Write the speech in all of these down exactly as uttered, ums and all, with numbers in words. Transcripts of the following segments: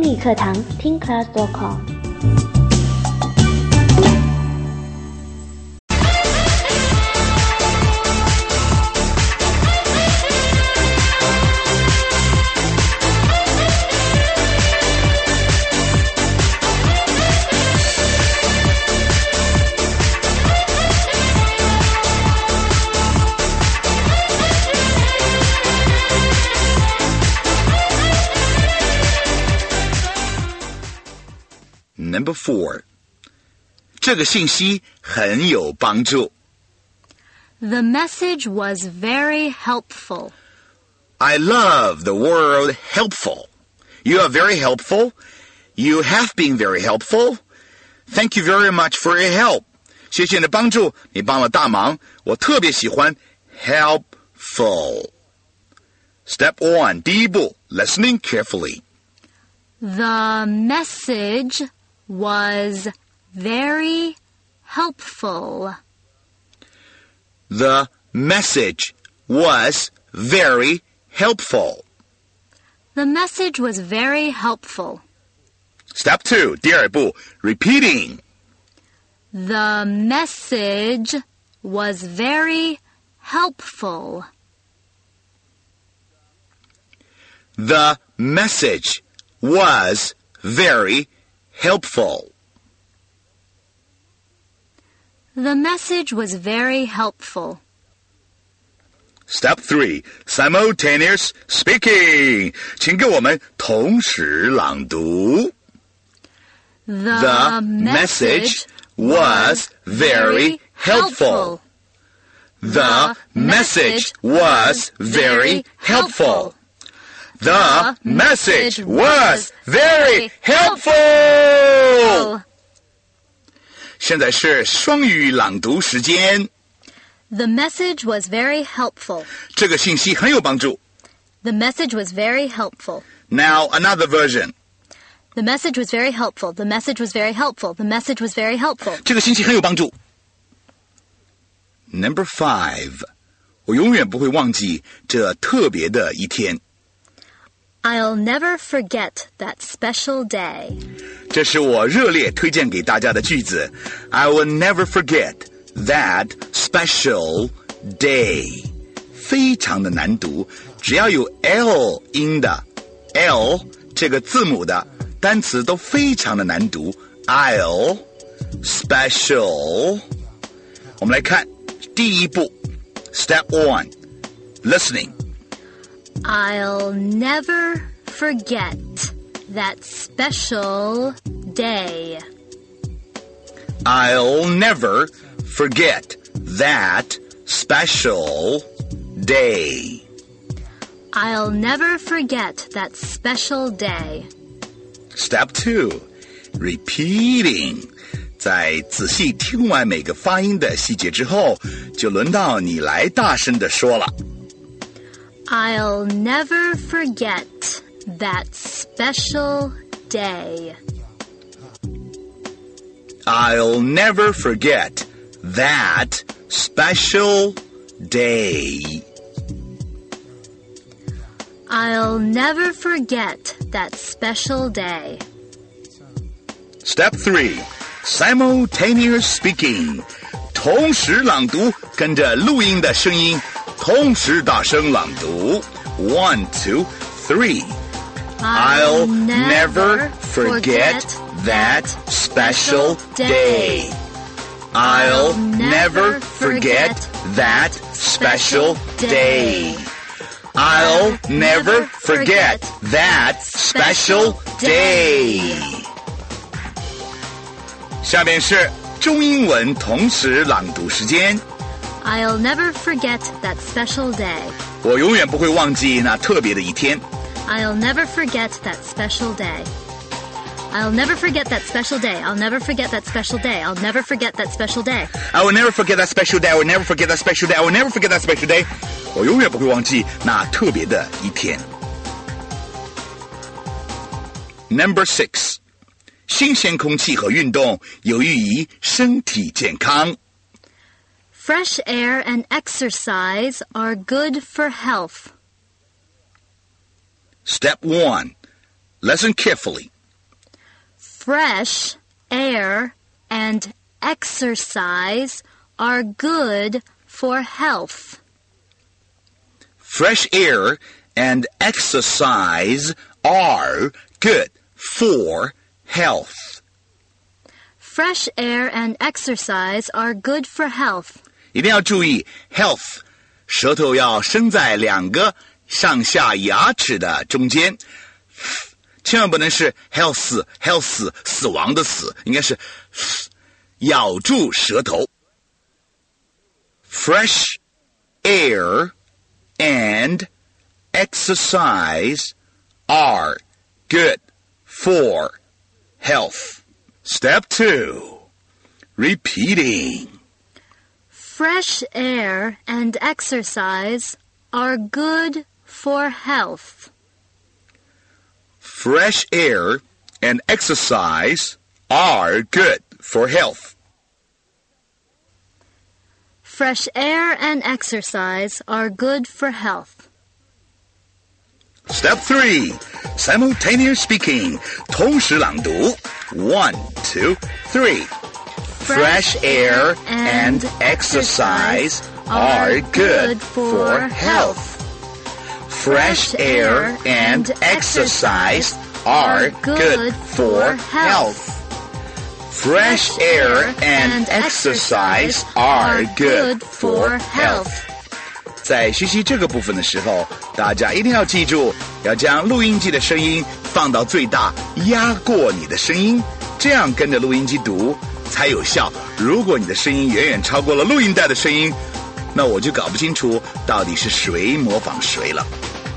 英语课堂听 class dot com。 Number four. 这个信息很有帮助。 The message was very helpful. I love the word helpful. You are very helpful. You have been very helpful. Thank you very much for your help. 谢谢你的帮助，你帮了大忙。我特别喜欢 helpful. Step one. 第一步 listening carefully. The message was very helpful. The message was very helpful. The message was very helpful. Step two. 第二步 repeating. The message was very helpful. The message was very helpful. The message was very helpful. Step three. Simultaneous speaking. 请给我们同时朗读。 The, The message was very helpful. The message was very helpful. The message was very helpful. 现在是双语朗读时间。 The message was very helpful. 这个信息很有帮助。 The message was very helpful. Now another version. The message was very helpful. The message was very helpful. The message was very helpful. 这个信息很有帮助。Number five. 我永远不会忘记这特别的一天。 I'll never forget that special day. 这是我热烈推荐给大家的句子。I will never forget that special day. 非常的难读，只要有 L 音的 L 这个字母的单词都非常的难读。I'll special. 我们来看第一步 Step one. Listening. I'll never forget that special day. I'll never forget that special day. I'll never forget that special day. Step two. Repeating. 在仔细听完每个发音的细节之后，就轮到你来大声地说了。 I'll never forget that special day. I'll never forget that special day. I'll never forget that special day. Step three. Simultaneous speaking. 同时朗读，跟着录音的声音同时大声朗读。One, two, three. I'll never forget that special day. I'll never forget that special day. I'll never forget that special day. 下面是中英文同时朗读时间。 I'll never forget that special day. 我永远不会忘记那特别的一天。 I'll never forget that special day. I'll never forget that special day. I'll never forget that special day. I'll never forget that special day. I will never forget that special day. I will never forget that special day. I will never forget that special day. 我永远不会忘记那特别的一天。Number six. 新鲜空气和运动有益于身体健康。 Fresh air and exercise are good for health. Step one. Listen carefully. Fresh air and exercise are good for health. Fresh air and exercise are good for health. Fresh air and exercise are good for health. 一定要注意 health， 舌头要伸在两个上下牙齿的中间，千万不能是 health health 死亡的死，应该是咬住舌头。Fresh air and exercise are good for health. Step two, repeating. Fresh air and exercise are good for health. Fresh air and exercise are good for health. Fresh air and exercise are good for health. Step three, simultaneous speaking. 同时朗读 One, two, three. Fresh air and exercise are good for health. Fresh air and exercise are good for health. Fresh air and exercise are good for health. 在学习这个部分的时候，大家一定要记住，要将录音机的声音放到最大，压过你的声音，这样跟着录音机读才有效。如果你的声音远远超过了录音带的声音，那我就搞不清楚到底是谁模仿谁了。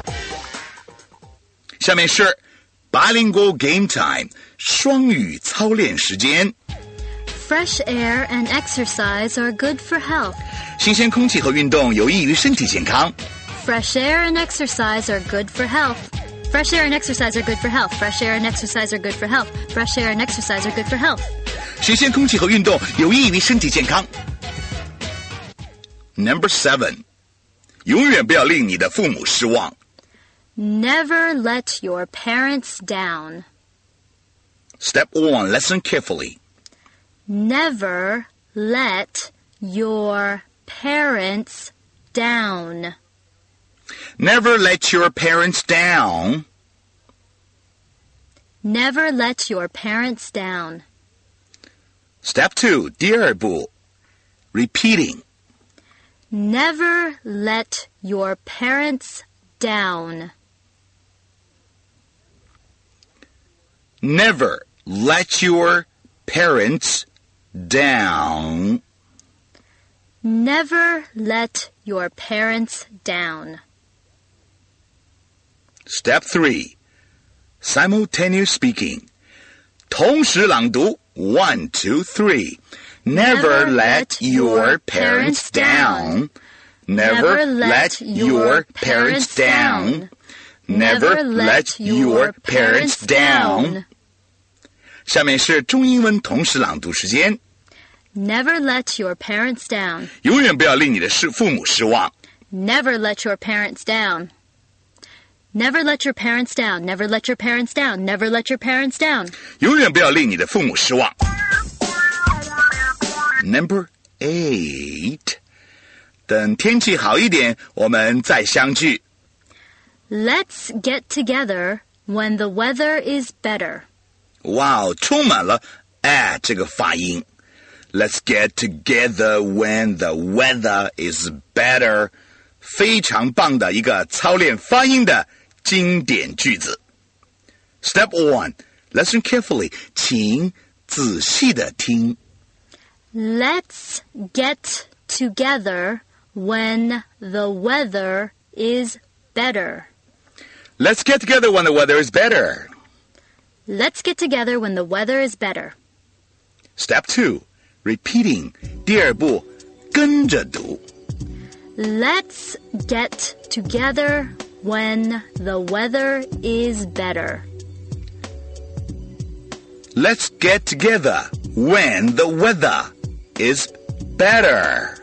下面是 Bilingual Game Time 双语操练时间。 Fresh air and exercise are good for health. 新鲜空气和运动有益于身体健康。 Fresh air and exercise are good for health. Fresh air and exercise are good for health. Fresh air and exercise are good for health. Fresh air and exercise are good for health. 新鲜空气和运动有益于身体健康。Number seven, 永远不要令你的父母失望。 Never let your parents down. Step one, listen carefully. Never let your parents down. Never let your parents down. Never let your parents down. Step two, 第二步 repeating. Never let your parents down. Never let your parents down. Never let your parents down. Step three, simultaneous speaking. 同时朗读 One, two, three. Never let your parents down. Never let your parents down. Never let your parents down. 下面是中英文同时朗读时间。 Never let your parents down. 永远不要令你的父母失望。 Never let your parents down. Never let your parents down. Never let your parents down. Never let your parents down. 永远不要令你的父母失望。Number eight. 等天气好一点，我们再相聚。 Let's get together when the weather is better. 哇哦，充满了哎这个发音。Let's get together when the weather is better. 非常棒的一个操练发音的经典句子。Step one, listen carefully. 请仔细的听。 Let's get together when the weather is better. Let's get together when the weather is better. Let's get together when the weather is better. Step two, repeating. 第二步，跟着读。 Let's get together when the weather is better. Let's get together when the weather is better.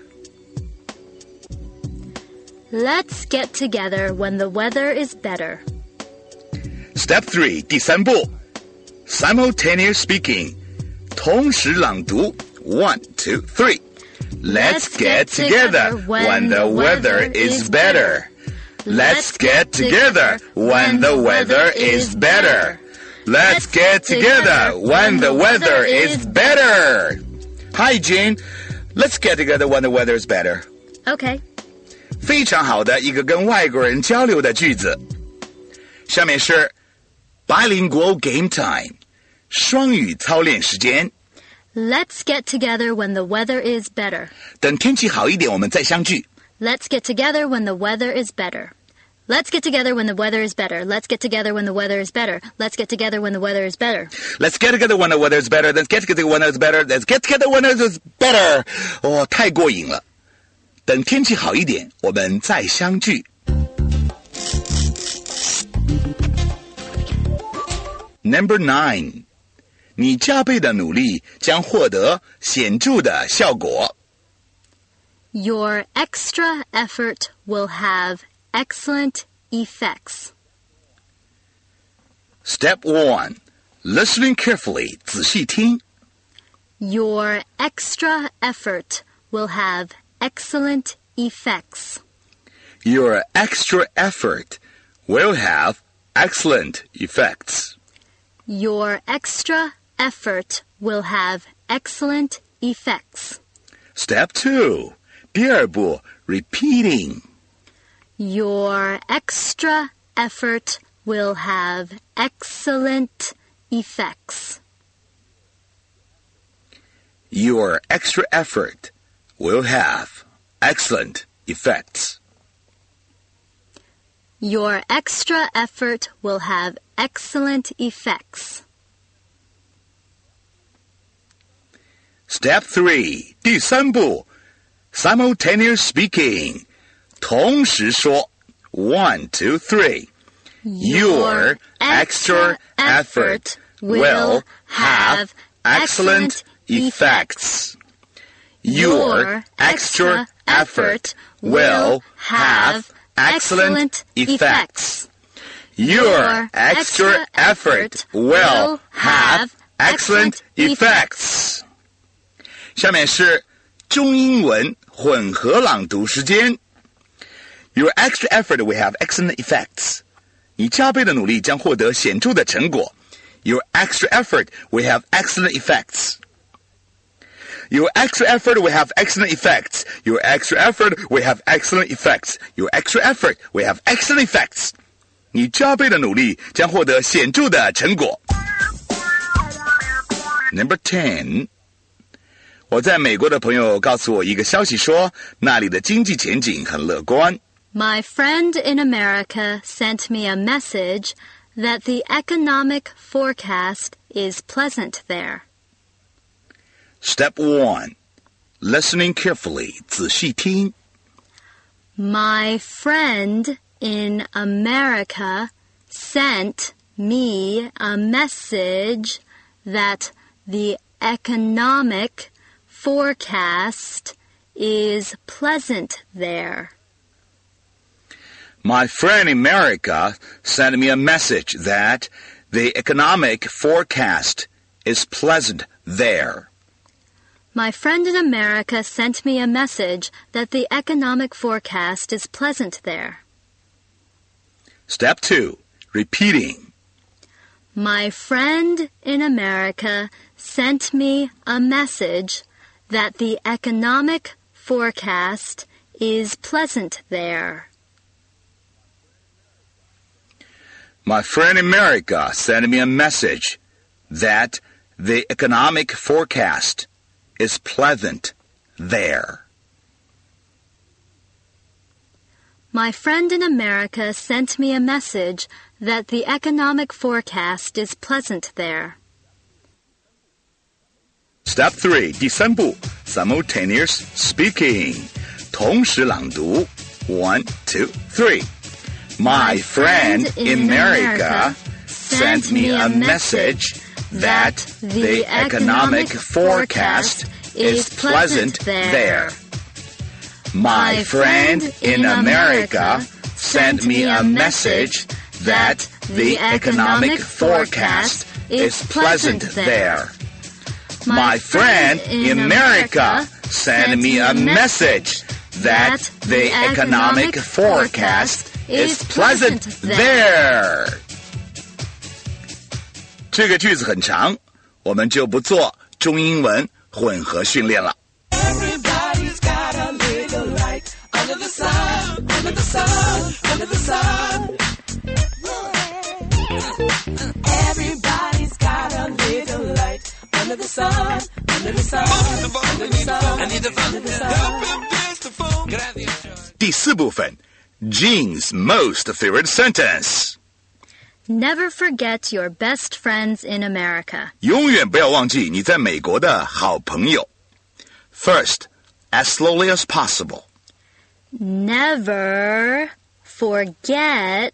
Let's get together when the weather is better. Step three, 第三步， Simultaneous speaking. 同时朗读 One, two, three. Let's get together when the weather is better. Let's get together when the weather is better. Let's get together when the weather is better. Hi, Jane. Let's get together when the weather is better. Okay. 非常好的一个跟外国人交流的句子。下面是 Bilingual Game Time. 双语操练时间。 Let's get together when the weather is better. 等天气好一点，我们再相聚。 Let's get together when the weather is better. Let's get together when the weather is better. Let's get together when the weather is better. Let's get together when the weather is better. Let's get together when the weather is better. Let's get together when it's better. Let's get together when it's better. 哦，太过瘾了。等天气好一点，我们再相聚。Number nine. 你加倍的努力将获得显著的效果。 Your extra effort will have excellent effects. Step one. Listening carefully. 仔细听。 Your extra effort will have excellent effects. Your extra effort will have excellent effects. Your extra effort will have excellent effects. Step two. 第二步 repeating. Your extra effort will have excellent effects. Your extra effort will have excellent effects. Your extra effort will have excellent effects. Step three. 第三步 simultaneous speaking. 同时说 One, two, three. Your extra effort will have excellent effects. Your extra effort will have excellent effects. Your extra effort will have excellent effects. 下面是中英文混合朗读时间。Your extra effort will have excellent effects. 你加倍的努力将获得显著的成果。Your extra effort will have excellent effects. Your extra effort will have excellent effects. Your extra effort will have excellent effects. Your extra effort will have excellent effects. 你加倍的努力将获得显著的成果。Number ten. 我在美国的朋友告诉我一个消息说，那里的经济前景很乐观。 My friend in America sent me a message that the economic forecast is pleasant there. Step one. Listening carefully. 仔细听。 My friend in America sent me a message that the economic forecast is pleasant there. My friend in America sent me a message that the economic forecast is pleasant there. My friend in America sent me a message that the economic forecast is pleasant there. Step two. Repeating. My friend in America sent me a message that the economic forecast is pleasant there. My friend in America sent me a message that the economic forecast is pleasant there. My friend in America sent me a message that the economic forecast is pleasant there. Step three. 第三步 simultaneous speaking. 同时朗读 One, two, three. My friend in America sent me a message that the economic forecast is pleasant there. My friend in America sent me a message that the economic forecast is pleasant there. My friend in America sent me a message that the economic forecast is pleasant there. 这个句子很长，我们就不做中英文混合训练了。 Everybody's got a little light under the sun, under the sun, under the sun. Everybody's got a little light under the sun, under the sun, under the sun, under the sun. 第四部分 Jean's most favorite sentence. Never forget your best friends in America. 永远不要忘记你在美国的好朋友。First, as slowly as possible. Never forget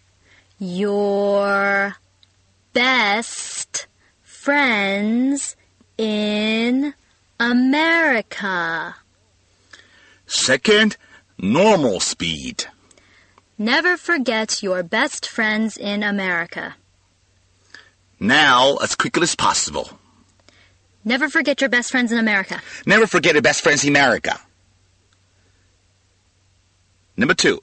your best friends in America. Second, normal speed. Never forget your best friends in America. Now, as quickly as possible. Never forget your best friends in America. Never forget your best friends in America. Number two.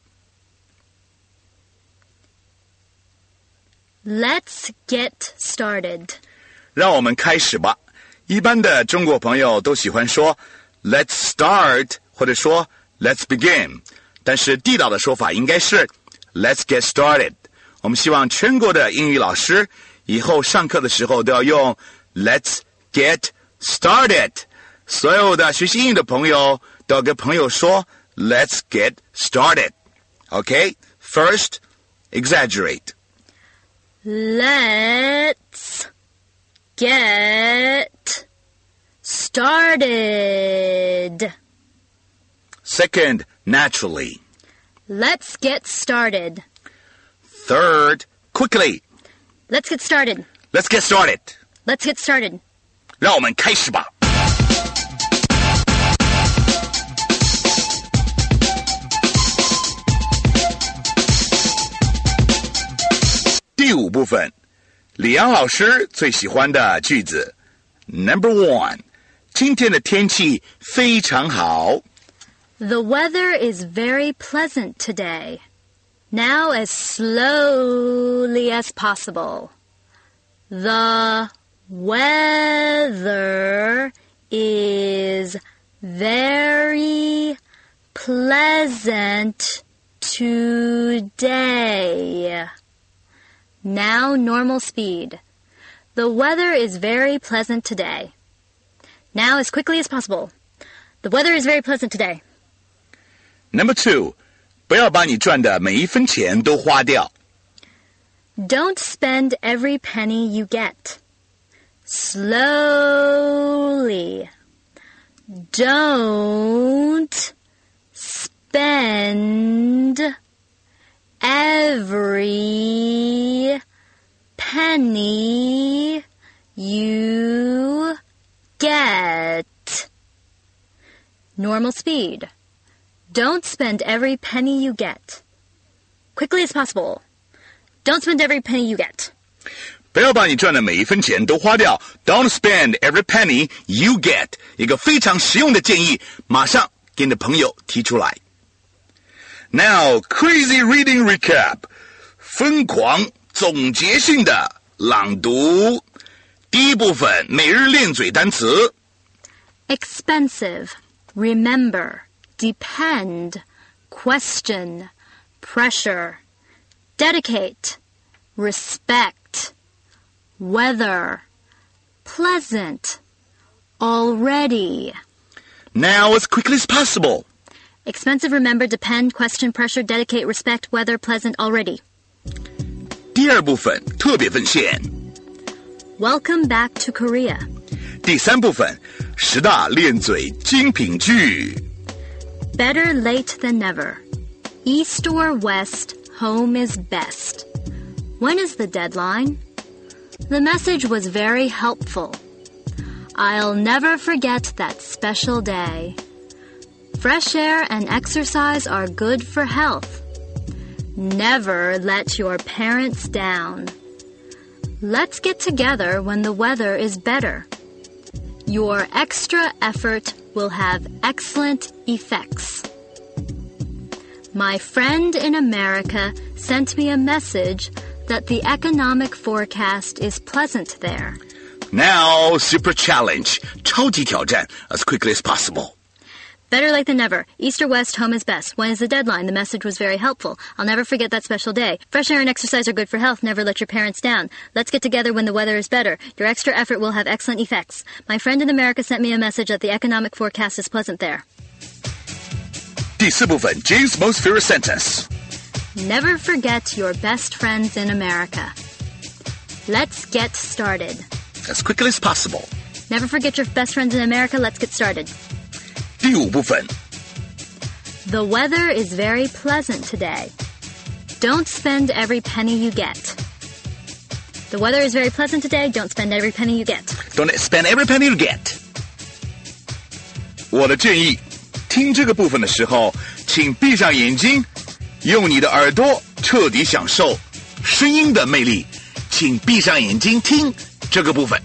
Let's get started. 让我们开始吧。一般的中国朋友都喜欢说 Let's start 或者说 Let's begin， 但是地道的说法应该是 Let's get started。我们希望全国的英语老师以后上课的时候都要用 Let's get started。所有的学习英语的朋友都要跟朋友说 Let's get started。 Okay? First, exaggerate. Let's get started. Second, naturally. Let's get started. Third, quickly. Let's get started. Let's get started. Let's get started. 让我们开始吧。第五部分，李阳老师最喜欢的句子。Number one， 今天的天气非常好。 The weather is very pleasant today. Now as slowly as possible. The weather is very pleasant today. Now normal speed. The weather is very pleasant today. Now as quickly as possible. The weather is very pleasant today. Number two， 不要把你赚的每一分钱都花掉。 Don't spend every penny you get. Slowly. Don't spend every penny you get. Normal speed. Don't spend every penny you get. Quickly as possible. Don't spend every penny you get. 不要把你赚的每一分钱都花掉。Don't spend every penny you get。一个非常实用的建议，马上给你的朋友提出来。Now, crazy reading recap， 疯狂总结性的朗读。第一部分，每日练嘴单词。 Expensive, remember, depend, question, pressure, dedicate, respect, weather, pleasant, already. Now as quickly as possible. Expensive, remember, depend, question, pressure, dedicate, respect, weather, pleasant, already. 第二部分，特别分线。 Welcome back to Korea. 第三部分，十大练嘴精品句。 Better late than never. East or west, home is best. When is the deadline? The message was very helpful. I'll never forget that special day. Fresh air and exercise are good for health. Never let your parents down. Let's get together when the weather is better. Your extra effort will have excellent effects. My friend in America sent me a message that the economic forecast is pleasant there. Now, super challenge, 超级挑战, as quickly as possible. Better late than never. East or west, home is best. When is the deadline? The message was very helpful. I'll never forget that special day. Fresh air and exercise are good for health. Never let your parents down. Let's get together when the weather is better. Your extra effort will have excellent effects. My friend in America sent me a message that the economic forecast is pleasant there. 第四部分 Jane's most favorite sentence. Never forget your best friends in America. Let's get started. As quickly as possible. Never forget your best friends in America. Let's get started. 第五部分 The weather is very pleasant today. Don't spend every penny you get. The weather is very pleasant today. Don't spend every penny you get. Don't spend every penny you get. 我的建议，听这个部分的时候，请闭上眼睛，用你的耳朵彻底享受声音的魅力。请闭上眼睛听这个部分。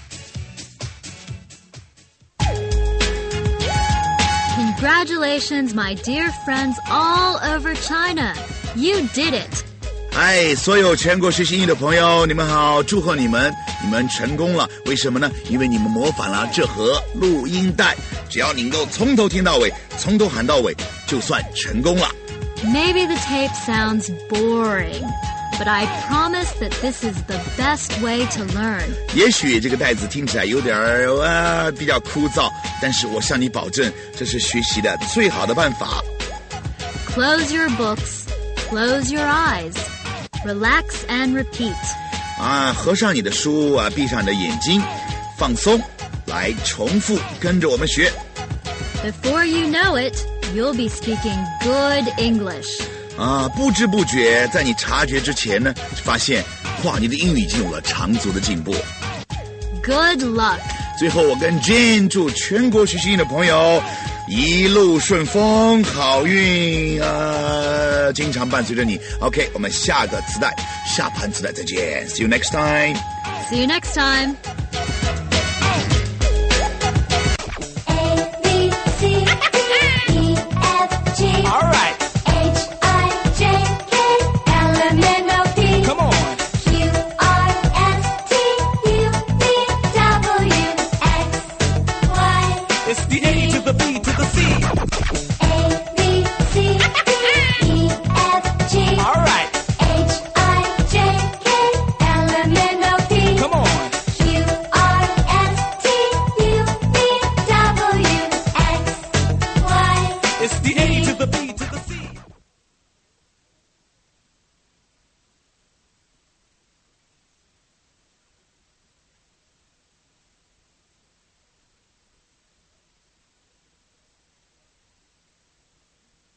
Congratulations, my dear friends all over China. You did it. 嗨，所有全国学习英语的朋友，你们好，祝贺你们，你们成功了。为什么呢？因为你们模仿了这盒录音带，只要你能够从头听到尾，从头喊到尾，就算成功了。 Maybe the tape sounds boring, but I promise that this is the best way to learn. 也许这个带子听起来有点呃比较枯燥，但是我向你保证，这是学习的最好的办法。 Close your books, close your eyes, relax and repeat. 啊，合上你的书啊，闭上你的眼睛，放松，来重复跟着我们学。 Before you know it, you'll be speaking good English. 啊，不知不觉，在你察觉之前呢，发现，哇，你的英语已经有了长足的进步。 Good luck. 最后，我跟 Jane 祝全国学习英语的朋友一路顺风，好运啊，经常伴随着你。OK， 我们下个磁带，下盘磁带再见。See you next time. See you next time.